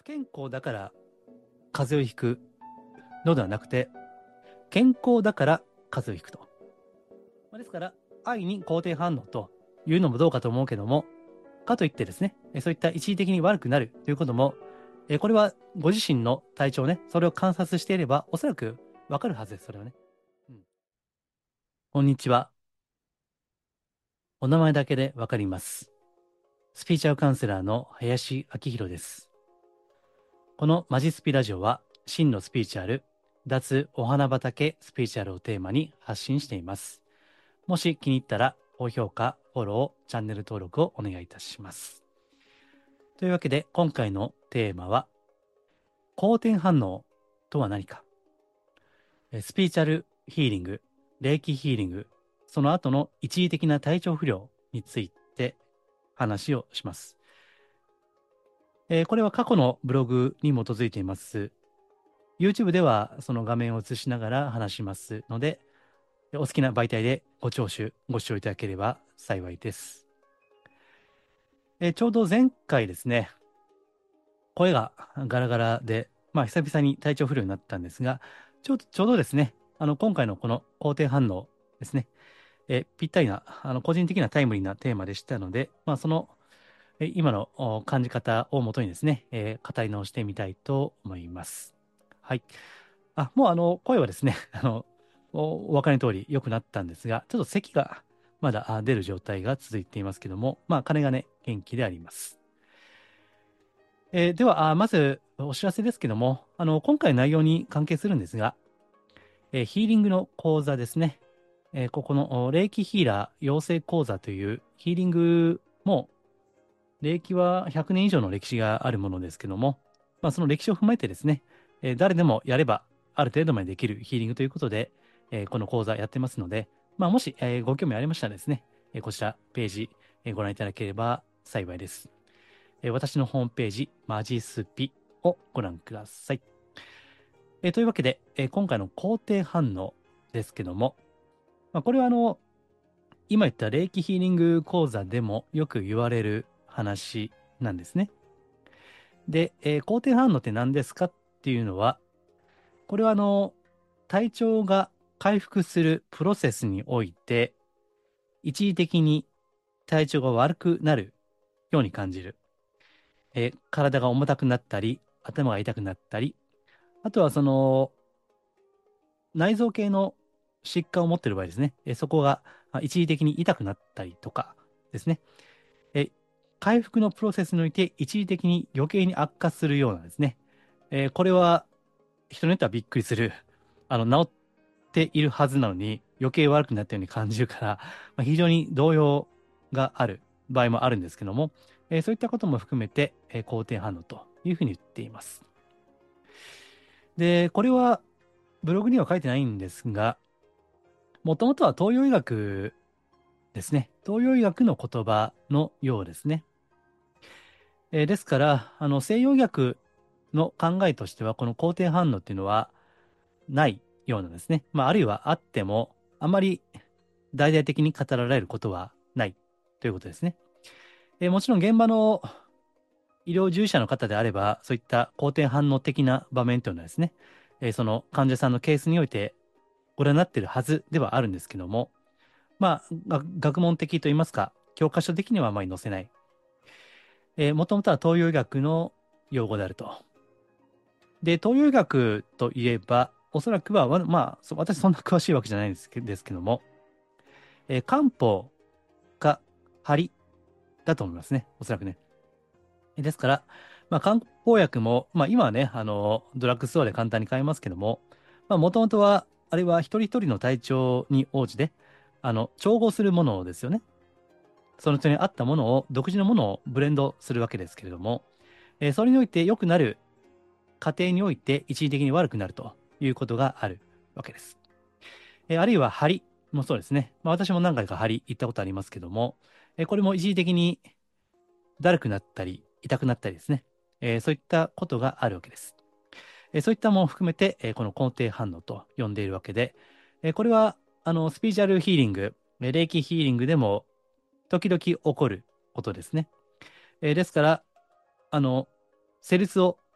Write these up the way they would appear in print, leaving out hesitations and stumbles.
健康だから風邪をひくのではなくて、健康だから風邪をひくと。ですから、愛に肯定反応というのもどうかと思うけども、かといってですね、そういった一時的に悪くなるということも、これはご自身の体調ね、それを観察していれば、おそらくわかるはずです、それはね。うん。こんにちは。お名前だけでわかります。スピーチャルカウンセラーの林明宏です。このマジスピラジオは、真のスピーチャル、脱お花畑スピーチャルをテーマに発信しています。もし気に入ったら、高評価、フォロー、チャンネル登録をお願いいたします。というわけで、今回のテーマは、好転反応とは何か。スピーチャルヒーリング、霊気ヒーリング、その後の一時的な体調不良について話をします。これは過去のブログに基づいています。YouTube ではその画面を映しながら話しますので、お好きな媒体でご視聴いただければ幸いです。ちょうど前回ですね、声がガラガラで、久々に体調不良になったんですが、ちょうどですね、今回のこの肯定反応ですね、ぴったりな、個人的なタイムリーなテーマでしたので、その、今の感じ方をもとにですね、語り直してみたいと思います。はい。もう声はですね、お分かりの通り良くなったんですが、ちょっと咳がまだ出る状態が続いていますけども、金がね、元気であります。では、まずお知らせですけども、今回の内容に関係するんですが、ヒーリングの講座ですね。ここの霊気ヒーラー養成講座というヒーリングも、霊気は100年以上の歴史があるものですけども、その歴史を踏まえてですね、誰でもやればある程度までできるヒーリングということで、この講座やってますので、もし、ご興味ありましたらですね、こちらページ、ご覧いただければ幸いです。私のホームページ、マジスピをご覧ください。というわけで、今回の肯定反応ですけども、これは今言った霊気ヒーリング講座でもよく言われる話なんですね。で、肯定反応って何ですかっていうのは、これは体調が回復するプロセスにおいて、一時的に体調が悪くなるように感じる。体が重たくなったり、頭が痛くなったり、あとはその内臓系の疾患を持っている場合ですね、そこが一時的に痛くなったりとかですね、回復のプロセスにおいて一時的に余計に悪化するようなですね、これは人によってはびっくりする、治っているはずなのに余計悪くなったように感じるから、非常に動揺がある場合もあるんですけども、そういったことも含めて、肯定反応というふうに言っています。で、これはブログには書いてないんですが、もともとは東洋医学ですね。東洋医学の言葉のようですね。ですから、西洋医学の考えとしては、この肯定反応っていうのはないようなんですね。あるいはあっても、あまり大々的に語られることはないということですね。もちろん現場の医療従事者の方であれば、そういった肯定反応的な場面というのはですね、その患者さんのケースにおいてご覧になっているはずではあるんですけども、学問的といいますか、教科書的にはあまり載せない。もともとは東洋医学の用語であると。で、東洋医学といえば、おそらくは、私そんな詳しいわけじゃないんですけども、漢方か針だと思いますね。おそらくね。ですから、漢方薬も、今はね、ドラッグストアで簡単に買えますけども、もともとは、あれは一人一人の体調に応じて、調合するものですよね。その人に合ったものを、独自のものをブレンドするわけですけれども、それにおいて良くなる過程において一時的に悪くなるということがあるわけです。あるいは張りもそうですね。私も何回か張り行ったことありますけども、これも一時的にだるくなったり、痛くなったりですね。そういったことがあるわけです。そういったものを含めて、この肯定反応と呼んでいるわけで、これは、スピーチャルヒーリング、霊気ヒーリングでも時々起こることですね。ですから、セルスを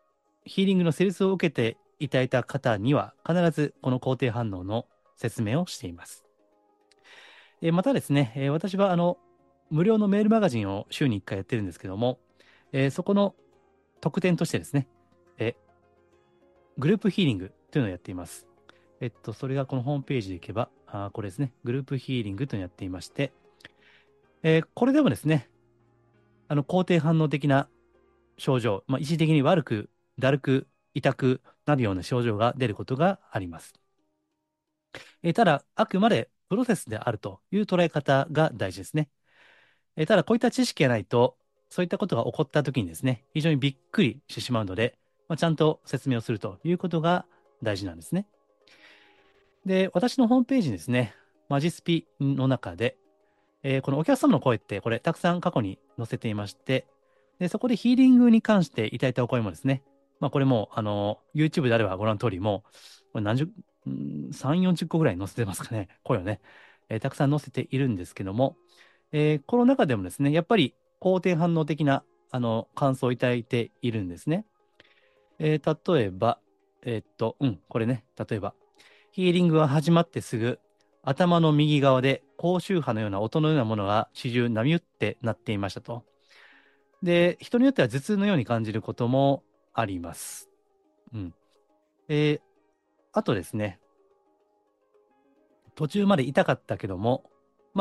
ヒーリングの施術を受けていただいた方には、必ずこの肯定反応の説明をしています。またですね、私は無料のメールマガジンを週に1回やってるんですけども、そこの特典としてですね、グループヒーリングというのをやっています。それがこのホームページでいけば、これですね、グループヒーリングというのをやっていまして、これでもですね、肯定反応的な症状、一時的に悪く、だるく、痛くなるような症状が出ることがあります。ただ、あくまでプロセスであるという捉え方が大事ですね。ただ、こういった知識がないと、そういったことが起こったときにですね、非常にびっくりしてしまうので、ちゃんと説明をするということが大事なんですね。で、私のホームページにですね、マジスピの中で、このお客様の声って、これ、たくさん過去に載せていまして、で、そこでヒーリングに関していただいたお声もですね、これも、YouTube であればご覧の通りも、これ何十、3、40個ぐらい載せてますかね、声をね、たくさん載せているんですけども、この中でもですね、やっぱり肯定反応的な、感想をいただいているんですね。例えば、これね、例えば、ヒーリングが始まってすぐ、頭の右側で高周波のような音のようなものが始終波打ってなっていましたと。で、人によっては頭痛のように感じることもあります。うん。えーあとですね、途中まで痛かったけども、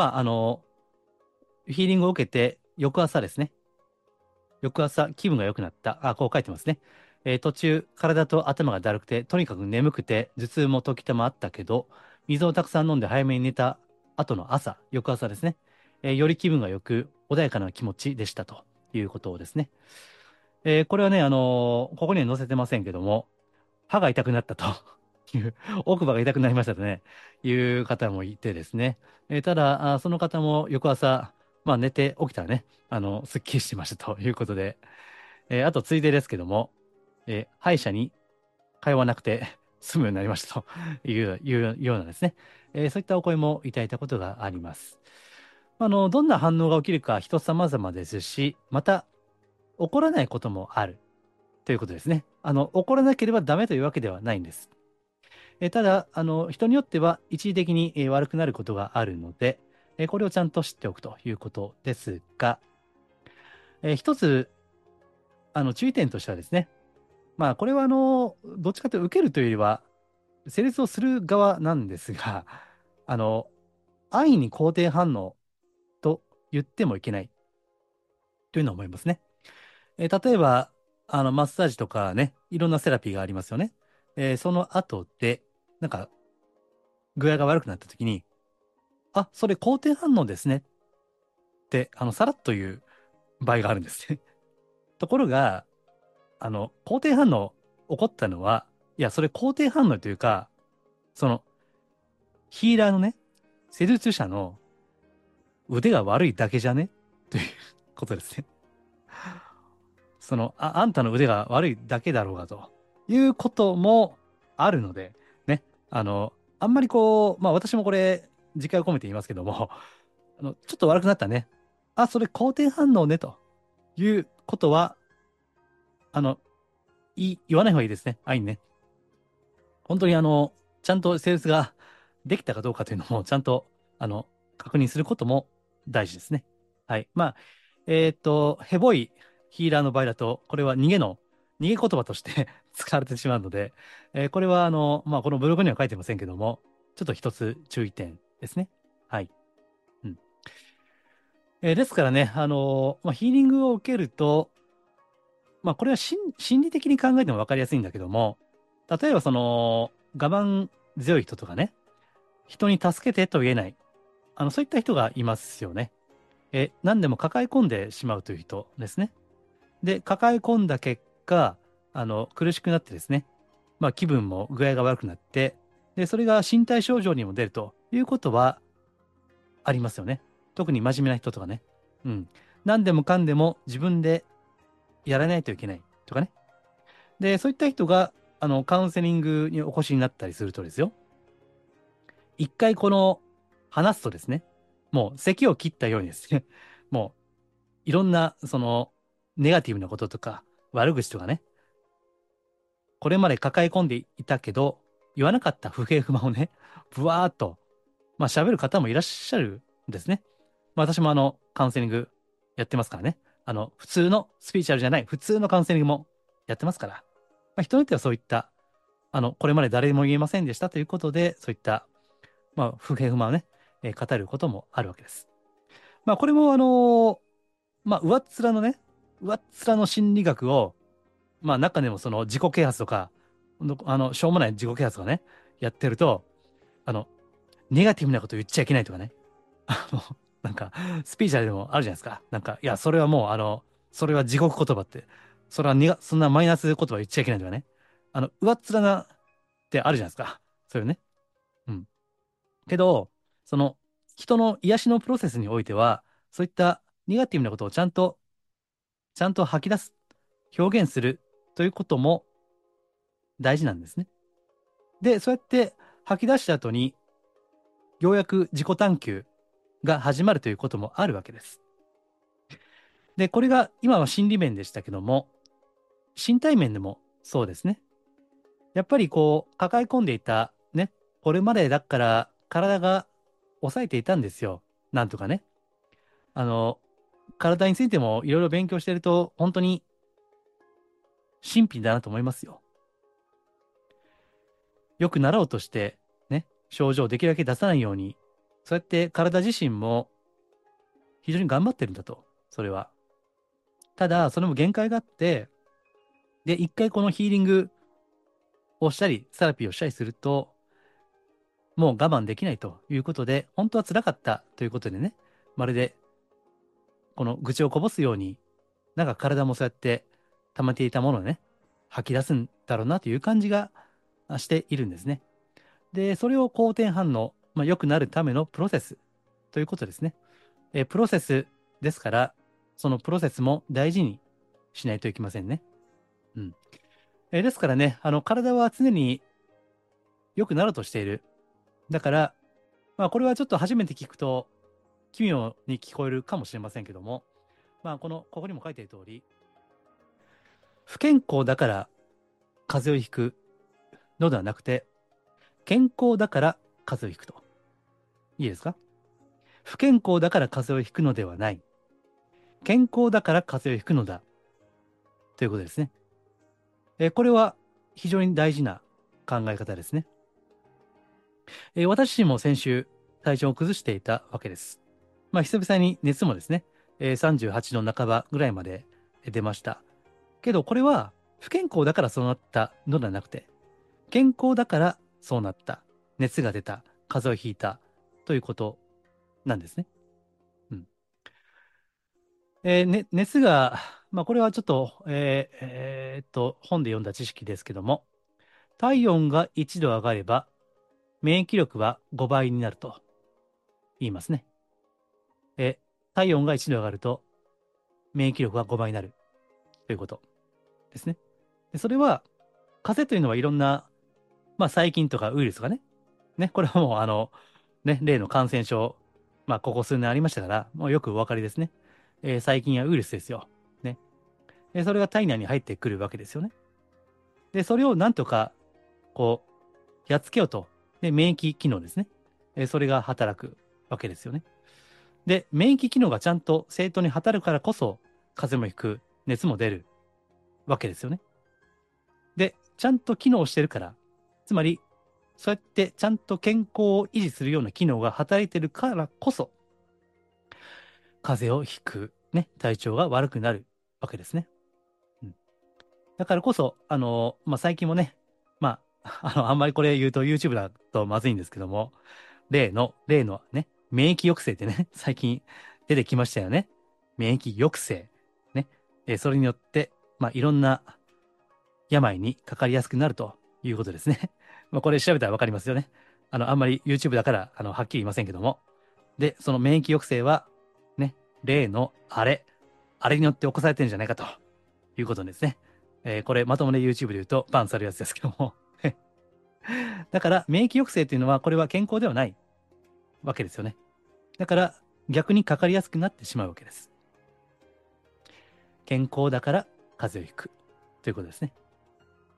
ヒーリングを受けて、翌朝ですね、翌朝気分が良くなった。こう書いてますね。途中、体と頭がだるくて、とにかく眠くて、頭痛も時たまあったけど、水をたくさん飲んで早めに寝た後の朝、翌朝ですね。より気分が良く、穏やかな気持ちでしたということをですね。これはね、ここには載せてませんけども、歯が痛くなったという、奥歯が痛くなりましたとね、いう方もいてですね。ただ、その方も翌朝、寝て起きたらね、すっきりしてましたということで、あと、ついでですけども、歯医者に通わなくて済むようになりましたというようなですね、そういったお声もいただいたことがあります。どんな反応が起きるか人様々ですし、また、起こらないこともあるということですね。起こらなければダメというわけではないんです。ただ、人によっては一時的に悪くなることがあるので、これをちゃんと知っておくということですが、一つ、注意点としてはですね、これはどっちかというと受けるというよりは、成立をする側なんですが、あの、安易に肯定反応と言ってもいけないというのを思いますね。例えば、マッサージとかね、いろんなセラピーがありますよね。その後で、なんか、具合が悪くなった時に、それ肯定反応ですねって、さらっと言う場合があるんですね。ところが、肯定反応起こったのは、いや、それ肯定反応というか、その、ヒーラーのね、施術者の腕が悪いだけじゃねということですね。あんたの腕が悪いだけだろうがということもあるので、ね、あんまり私もこれ、自戒を込めて言いますけども、ちょっと悪くなったね。それ肯定反応ね、ということは、あの、言わない方がいいですね。愛にね。本当にちゃんと施術ができたかどうかというのも、ちゃんと、確認することも大事ですね。はい。ヘボいヒーラーの場合だと、これは逃げ言葉として使われてしまうので、これはこのブログには書いてませんけども、ちょっと一つ注意点ですね。はい。うん。ですからね、ヒーリングを受けると、これは心理的に考えても分かりやすいんだけども、例えば我慢強い人とかね、人に助けてと言えない、そういった人がいますよね。何でも抱え込んでしまうという人ですね。で、抱え込んだ結果、苦しくなってですね、気分も具合が悪くなって、で、それが身体症状にも出るということはありますよね。特に真面目な人とかね。うん。何でもかんでも自分でやらないといけないとかね。で、そういった人が、カウンセリングにお越しになったりするとですよ。一回話すとですね、もう咳を切ったようにですね、もういろんな、ネガティブなこととか、悪口とかね、 これまで抱え込んでいたけど、言わなかった不平不満をね、ぶわーっと、喋る方もいらっしゃるんですね。私もカウンセリングやってますからね。普通のスピーチュアルじゃない、普通のカウンセリングもやってますから。人によってはそういった、これまで誰にも言えませんでしたということで、そういった、不平不満をね、語ることもあるわけです。これも上っ面のね、上っ面の心理学を、中でもその自己啓発とか、しょうもない自己啓発とかね、やってると、あの、ネガティブなこと言っちゃいけないとかね、あの、なんか、スピーチャーでもあるじゃないですか。なんか、いや、それはもう、それは地獄言葉って、それはそんなマイナス言葉言っちゃいけないとかね。上っ面なってあるじゃないですか。そういうね。うん。けど、その、人の癒しのプロセスにおいては、そういったネガティブなことをちゃんと吐き出す、表現するということも大事なんですね。で、そうやって吐き出した後に、ようやく自己探求が始まるということもあるわけです。で、これが今は心理面でしたけども、身体面でもそうですね。やっぱり抱え込んでいたね、これまでだから体が抑えていたんですよ。なんとかね。あの、体についてもいろいろ勉強してると、本当に神秘だなと思いますよ。よくなろうとして、ね、症状をできるだけ出さないように、そうやって体自身も非常に頑張ってるんだと、それは。ただ、それも限界があって、で、一回このヒーリングをしたり、セラピーをしたりすると、もう我慢できないということで、本当は辛かったということでね、まるで、この愚痴をこぼすように、なんか体もそうやって溜めていたものをね、吐き出すんだろうなという感じがしているんですね。で、それを好転反応、良くなるためのプロセスということですね。プロセスですから、そのプロセスも大事にしないといけませんね。うん。ですからね、体は常に良くなろうとしている。だから、これはちょっと初めて聞くと、奇妙に聞こえるかもしれませんけども、ここにも書いている通り、不健康だから風邪をひくのではなくて、健康だから風邪をひくと。いいですか？不健康だから風邪をひくのではない。健康だから風邪をひくのだ。ということですね。これは非常に大事な考え方ですね。私自身も先週体調を崩していたわけです。久々に熱もですね、38度半ばぐらいまで出ました。けどこれは不健康だからそうなったのではなくて、健康だからそうなった。熱が出た。風邪をひいた。ということなんですね。うん。熱が、これはちょっと、本で読んだ知識ですけども、体温が1度上がれば、免疫力は5倍になると言いますね。体温が1度上がると、免疫力が5倍になるということですね。でそれは、風邪というのはいろんな、細菌とかウイルスがね、これはもう例の感染症、ここ数年ありましたから、もうよくお分かりですね。細菌やウイルスですよ。ね。それが体内に入ってくるわけですよね。で、それをなんとか、やっつけようと。で、免疫機能ですね。それが働くわけですよね。で、免疫機能がちゃんと正当に働くからこそ、風邪もひく、熱も出るわけですよね。で、ちゃんと機能してるから、つまり、そうやってちゃんと健康を維持するような機能が働いてるからこそ、風邪をひく、ね、体調が悪くなるわけですね。うん、だからこそ、最近もね、あんまりこれ言うと YouTube だとまずいんですけども、例のね、免疫抑制ってね、最近出てきましたよね。免疫抑制。ね。それによって、いろんな病にかかりやすくなるということですね。これ調べたらわかりますよね。あんまり YouTube だから、はっきり言いませんけども。で、その免疫抑制は、ね、例のあれによって起こされてるんじゃないかということですね。これまともで YouTube で言うとバンされるやつですけども。だから免疫抑制というのはこれは健康ではないわけですよね。だから逆にかかりやすくなってしまうわけです。健康だから風邪をひくということですね。うん。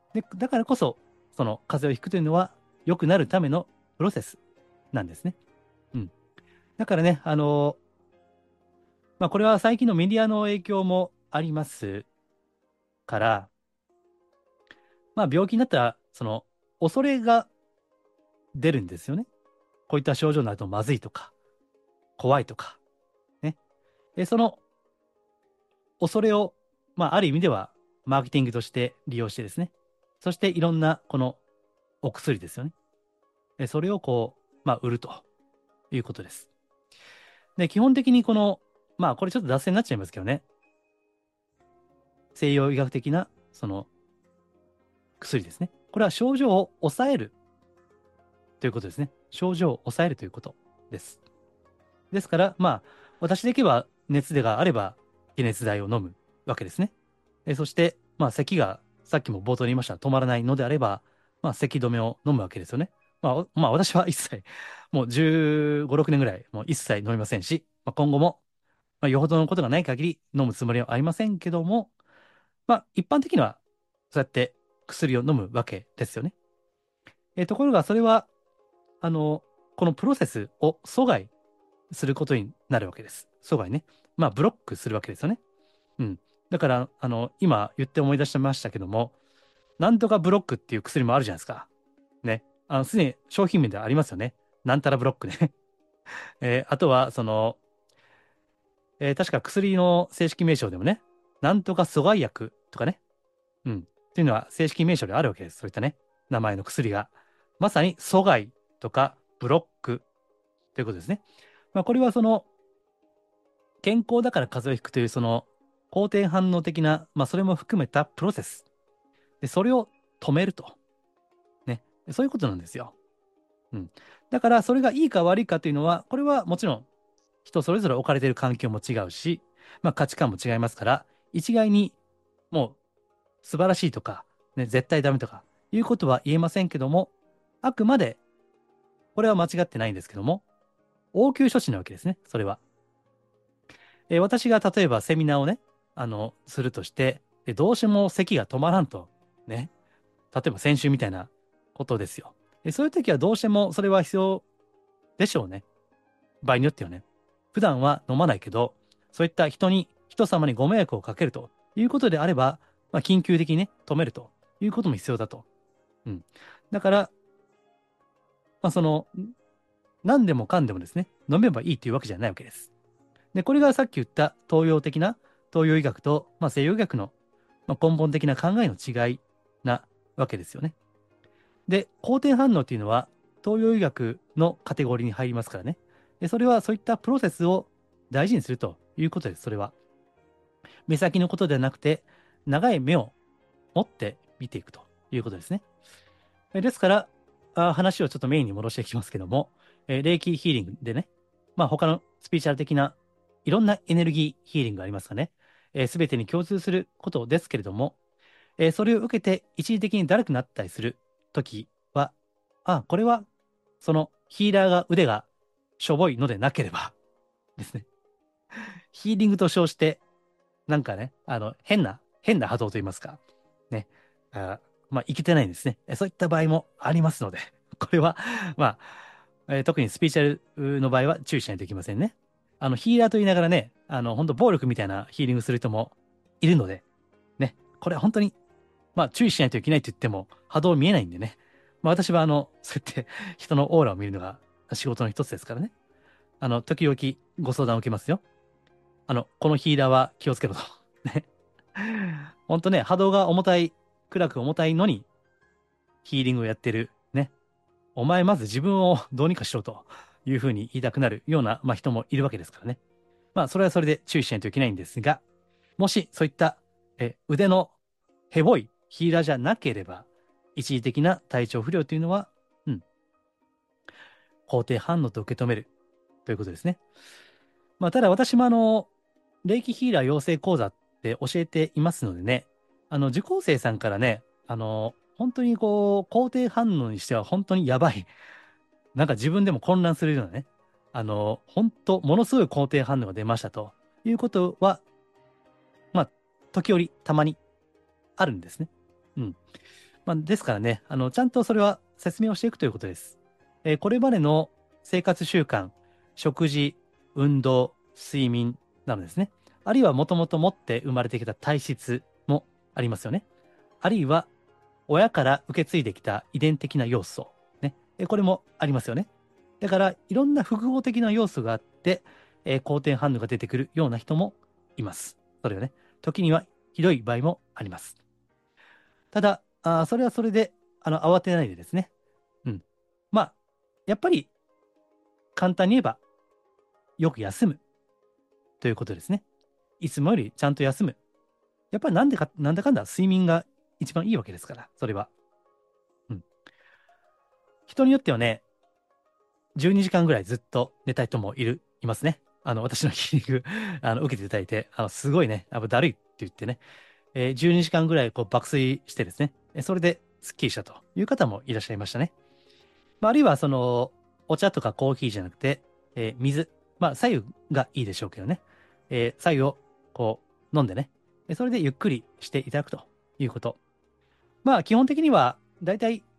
で、だからこそ、その風邪をひくというのは良くなるためのプロセスなんですね。うん。だからね、まあ、これは最近のメディアの影響もありますから、まあ、病気になったら、その、恐れが出るんですよね。こういった症状になるとまずいとか、怖いとか、ね。で、その恐れを、まあ、ある意味では、マーケティングとして利用してですね。そして、いろんな、この、お薬ですよね。それをこう、まあ、売るということです。で、基本的にこの、まあ、これちょっと脱線になっちゃいますけどね。西洋医学的な、その、薬ですね。これは症状を抑えるということですね。症状を抑えるということです。ですから、まあ、私でいけば熱でがあれば解熱剤を飲むわけですね。そして、まあ、咳がさっきも冒頭に言いました止まらないのであれば、まあ、咳止めを飲むわけですよね。まあ、私は一切、もう15、6年ぐらい、もう一切飲みませんし、まあ、今後も、まあ、よほどのことがない限り飲むつもりはありませんけども、まあ、一般的には、そうやって薬を飲むわけですよね。ところが、それは、あの、このプロセスを阻害することになるわけです。阻害ね。まあ、ブロックするわけですよね。うん。だから、今言って思い出してましたけども、なんとかブロックっていう薬もあるじゃないですか。ね。すでに商品名でありますよね。なんたらブロックね。あとは、確か薬の正式名称でもね、なんとか阻害薬とかね。うん。っていうのは正式名称であるわけです。そういったね、名前の薬が。まさに阻害とかブロックということですね。まあ、これは健康だから風邪をひくという肯定反応的な、まあ、それも含めたプロセス。で、それを止めると。ね。そういうことなんですよ。うん。だから、それがいいか悪いかというのは、これはもちろん人それぞれ置かれている環境も違うし、まあ、価値観も違いますから、一概にもう素晴らしいとか、ね、絶対ダメとかいうことは言えませんけども、あくまで、これは間違ってないんですけども、応急処置なわけですね、それは。私が例えばセミナーをね、するとして、でどうしても咳が止まらんと、ね、例えば先週みたいなことですよ。そういう時はどうしてもそれは必要でしょうね。場合によってはね。普段は飲まないけど、そういった人様にご迷惑をかけるということであれば、まあ、緊急的にね、止めるということも必要だと。うん。だから、まあ、何でもかんでもですね、飲めばいいというわけじゃないわけです。で、これがさっき言った東洋医学と、まあ、西洋医学の、まあ、根本的な考えの違いなわけですよね。で、好転反応っていうのは東洋医学のカテゴリーに入りますからね。で、それはそういったプロセスを大事にするということです。それは。目先のことではなくて、長い目を持って見ていくということですね。ですから、話をちょっとメインに戻していきますけども、霊気ヒーリングでね、まあ他のスピーチャル的ないろんなエネルギーヒーリングがありますかね。すべてに共通することですけれども、それを受けて一時的にだるくなったりするときは、これはそのヒーラーが腕がしょぼいのでなければですね、ヒーリングと称して、なんかね、変な波動といいますか、ね、まあ、いけてないんですね。そういった場合もありますので、これは、まあ、特にスピーチャルの場合は注意しないといけませんね。ヒーラーと言いながらね、本当暴力みたいなヒーリングする人もいるので、ね、これは本当に、まあ、注意しないといけないと言っても、波動見えないんでね。まあ、私は、そうやって人のオーラを見るのが仕事の一つですからね。時々ご相談を受けますよ。このヒーラーは気をつけろと。ね。ほんとね、波動が暗く重たいのにヒーリングをやってる。ね。お前まず自分をどうにかしろというふうに言いたくなるような、まあ、人もいるわけですからね。まあ、それはそれで注意しないといけないんですが、もしそういった腕のヘボいヒーラーじゃなければ、一時的な体調不良というのは、うん、肯定反応と受け止めるということですね。まあ、ただ私も霊気ヒーラー養成講座って教えていますのでね、受講生さんからね、本当にこう、肯定反応にしては本当にやばい。なんか自分でも混乱するようなね、本当、ものすごい肯定反応が出ましたということは、まあ、時折、たまにあるんですね。うん。 ですからね、ちゃんとそれは説明をしていくということです。これまでの生活習慣、食事、運動、睡眠などですね。あるいはもともと持って生まれてきた体質もありますよね。あるいは親から受け継いできた遺伝的な要素。ね。これもありますよね。だから、いろんな複合的な要素があって、好転反応が出てくるような人もいます。それがね、時にはひどい場合もあります。ただ、それはそれで、慌てないでですね。うん。まあ、やっぱり、簡単に言えば、よく休むということですね。いつもよりちゃんと休む。やっぱりなんだかんだ睡眠が一番いいわけですから、それは。うん。人によってはね、12時間ぐらいずっと寝たい人もいますね。私のヒーリング受けていただいて、すごいね、だるいって言ってね、12時間ぐらいこう爆睡してですね、それでスッキリしたという方もいらっしゃいましたね。あるいは、お茶とかコーヒーじゃなくて、水、白湯がいいでしょうけどね、白湯をこう飲んでね、それでゆっくりしていただくということ。基本的には、だいたい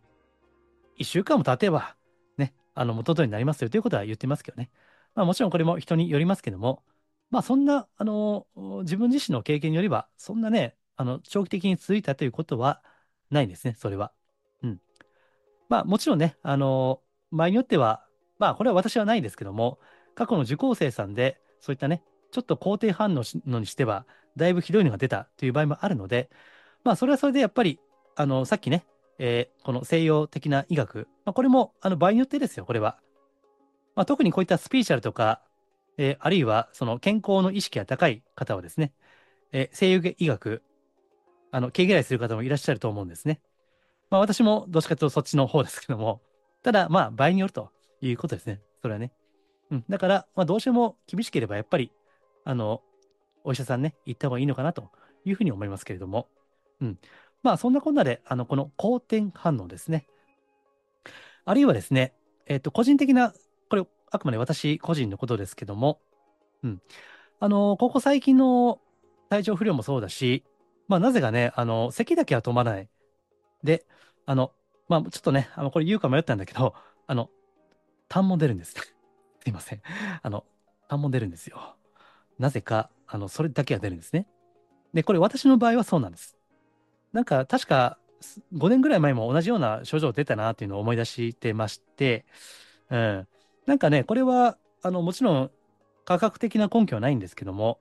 1週間も経てば、ね、元通りになりますよということは言ってますけどね。もちろんこれも人によりますけども、そんな、自分自身の経験によれば、そんなね、長期的に続いたということはないんですね、それは。うん。もちろんね、場合によっては、これは私はないですけども、過去の受講生さんで、そういったね、ちょっと肯定反応のにしては、だいぶひどいのが出たという場合もあるので、それはそれでやっぱり、さっきね、この西洋的な医学、これも、場合によってですよ、これは。特にこういったスピーチャルとか、あるいは、その健康の意識が高い方はですね、西洋医学、毛嫌いする方もいらっしゃると思うんですね。私もどっちかというとそっちの方ですけども、ただ、場合によるということですね。それはね。うん。だから、どうしても厳しければ、やっぱり、あの、お医者さんね、行った方がいいのかなというふうに思いますけれども。うん。そんなこんなで、この好転反応ですね。あるいはですね、個人的な、これ、あくまで私個人のことですけども、うん。ここ最近の体調不良もそうだし、なぜかね、咳だけは止まらない。で、あの、ちょっとね、これ言うか迷ったんだけど、痰も出るんです。すいません。痰も出るんですよ。なぜか、それだけは出るんですね。で、これ私の場合はそうなんです。なんか、確か、5年ぐらい前も同じような症状出たなっていうのを思い出してまして、うん。なんかね、これは、もちろん、科学的な根拠はないんですけども、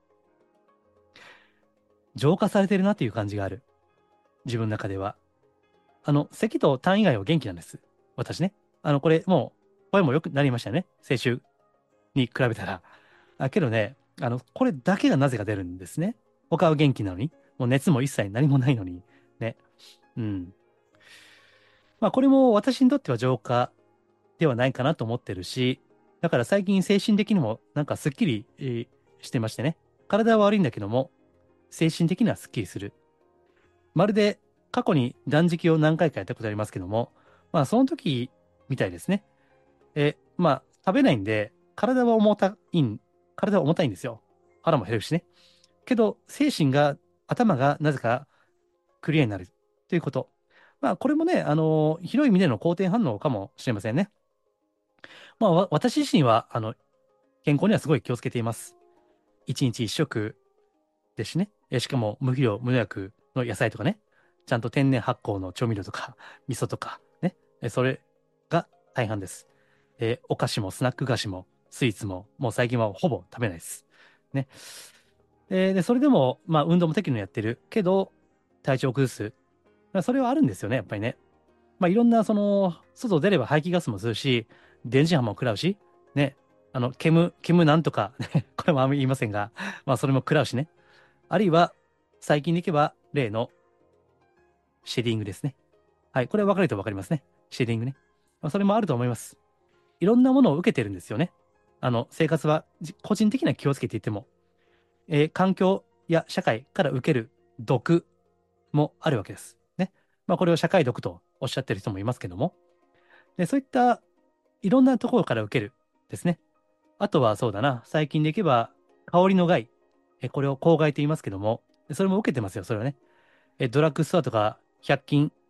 浄化されてるなっていう感じがある。自分の中では。咳と痰以外は元気なんです。私ね。これ、もう、声も良くなりましたよね。先週に比べたら。けどね、これだけがなぜか出るんですね。他は元気なのに。もう熱も一切何もないのに。ね。うん。これも私にとっては浄化ではないかなと思ってるし、だから最近精神的にもなんかすっきり、してましてね。体は悪いんだけども、精神的にはすっきりする。まるで過去に断食を何回かやったことありますけども、その時みたいですね。食べないんで、体は重たいんですよ。腹も減るしね。けど、頭がなぜかクリアになるということ。これもね、広い意味での好転反応かもしれませんね。私自身は、健康にはすごい気をつけています。一日一食ですしね。しかも、無肥料、無農薬の野菜とかね。ちゃんと天然発酵の調味料とか、味噌とか、ね。それが大半です。お菓子もスナック菓子もスイーツも、もう最近はほぼ食べないです。ね。で、それでも、運動も適度にやってるけど、体調を崩す。それはあるんですよね、やっぱりね。いろんな、外出れば排気ガスもするし、電磁波も食らうし、ね。煙なんとか、ね、これもあんまり言いませんが、それも食らうしね。あるいは、最近でいけば、例のシェディングですね。はい。これは分かると分かりますね。シェディングね。それもあると思います。いろんなものを受けてるんですよね。生活は個人的には気をつけていても、環境や社会から受ける毒もあるわけです。ね。これを社会毒とおっしゃってる人もいますけども、で、そういったいろんなところから受けるですね。あとはそうだな、最近でいけば、香りの害、これを公害と言いますけども、それも受けてますよ、それはね。ドラッグストアとか100均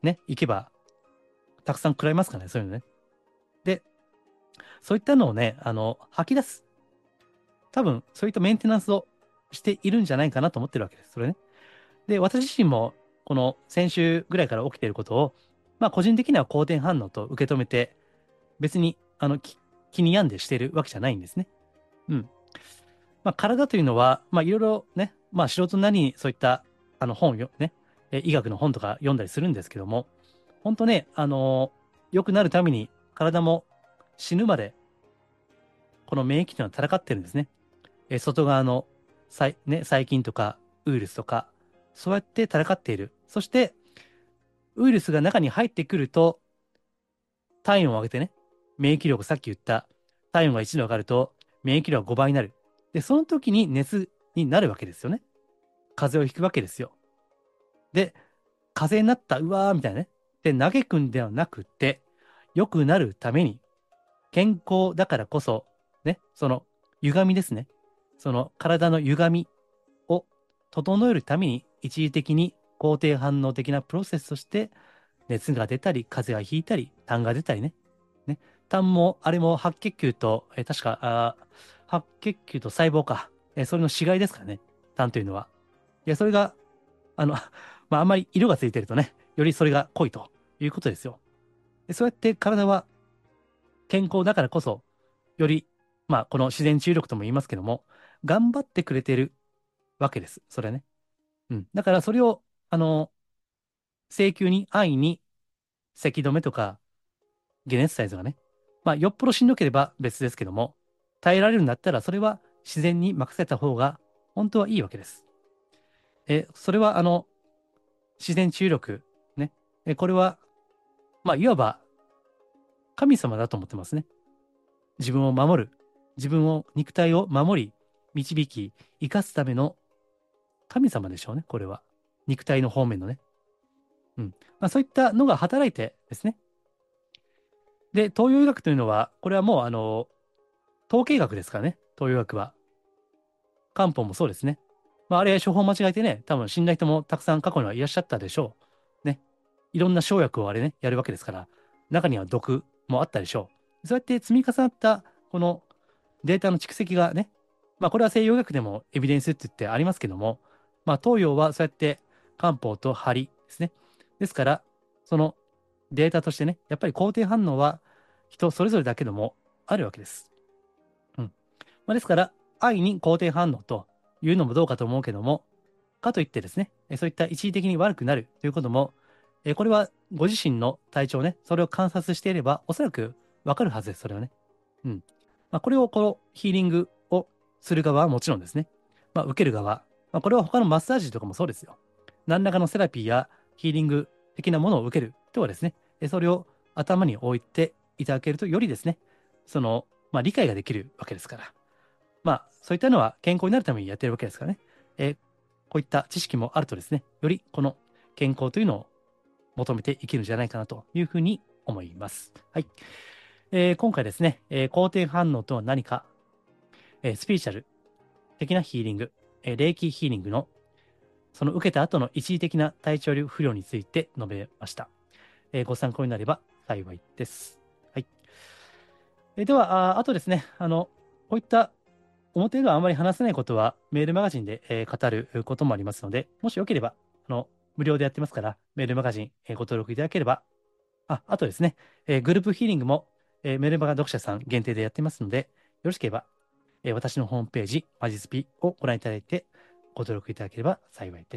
ね、行けば、たくさん食らいますからね、そういうのね。で、そういったのをね、吐き出す。多分、そういったメンテナンスをしているんじゃないかなと思ってるわけです。それね。で、私自身も、この先週ぐらいから起きていることを、まあ、個人的には好転反応と受け止めて、別に、気に病んでしているわけじゃないんですね。うん。まあ、体というのは、まあ、いろいろね、まあ、素人なりにそういった、本をね、医学の本とか読んだりするんですけども、本当ね、良くなるために体も死ぬまで、この免疫というのは戦ってるんですね。外側の細菌とかウイルスとか、そうやって戦っている。そして、ウイルスが中に入ってくると、体温を上げてね、免疫力、さっき言った体温が1度上がると、免疫力が5倍になる。で、その時に熱になるわけですよね。風邪をひくわけですよ。で、風邪になった、うわーみたいなね。で、嘆くんではなくて、良くなるために、健康だからこそ、ね、その歪みですね。その体の歪みを整えるために、一時的に肯定反応的なプロセスとして、熱が出たり、風邪がひいたり、痰が出たりね。ね。痰も、あれも白血球と、確か、白血球と細胞か。それの違いですからね。痰というのは。いや、それが、まあ、あんまり色がついてるとね、よりそれが濃いということですよ。でそうやって体は健康だからこそ、より、まあ、この自然治癒力とも言いますけども、頑張ってくれてるわけです。それね。うん。だからそれを、請求に安易に咳止めとか解熱剤とかね。まあ、よっぽどしんどければ別ですけども、耐えられるんだったら、それは自然に任せた方が本当はいいわけです。それは、自然治癒力、ね。これは、まあ、いわば神様だと思ってますね。自分を守る。自分を、肉体を守り、導き、生かすための神様でしょうね、これは。肉体の方面のね。うん。まあ、そういったのが働いてですね。で、東洋医学というのは、これはもう、統計学ですからね、東洋医学は。漢方もそうですね。まあ、あれ、処方間違えてね、多分死んだ人もたくさん過去にはいらっしゃったでしょう。ね。いろんな生薬をあれね、やるわけですから、中には毒もあったでしょう。そうやって積み重なった、このデータの蓄積がね、まあ、これは西洋医学でもエビデンスって言ってありますけども、まあ、東洋はそうやって漢方と針ですね。ですから、そのデータとしてね、やっぱり肯定反応は人それぞれだけどもあるわけです。うん。まあ、ですから、愛に肯定反応というのもどうかと思うけども、かといってですね、そういった一時的に悪くなるということも、これはご自身の体調ね、それを観察していれば、おそらくわかるはずです、それはね。うん。まあ、これをこのヒーリングをする側はもちろんですね。まあ、受ける側。まあ、これは他のマッサージとかもそうですよ。何らかのセラピーやヒーリング的なものを受ける人はですね、それを頭に置いていただけると、よりですね、まあ、理解ができるわけですから。まあ、そういったのは健康になるためにやってるわけですからね。こういった知識もあるとですね、よりこの健康というのを求めていけるんじゃないかなというふうに思います。はい。今回ですね、肯定反応とは何か、スピリチュアル的なヒーリング、霊気ヒーリングのその受けた後の一時的な体調不良について述べました。ご参考になれば幸いです。はい。では、あとですね、こういった表ではあまり話せないことはメールマガジンで、語ることもありますので、もしよければ、無料でやってますから、メールマガジン、ご登録いただければ、あとですね、グループヒーリングも、メルマガ読者さん限定でやってますので、よろしければ、私のホームページ、マジスピをご覧いただいて、ご登録いただければ幸いです。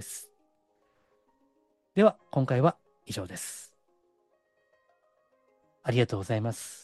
では、今回は以上です。ありがとうございます。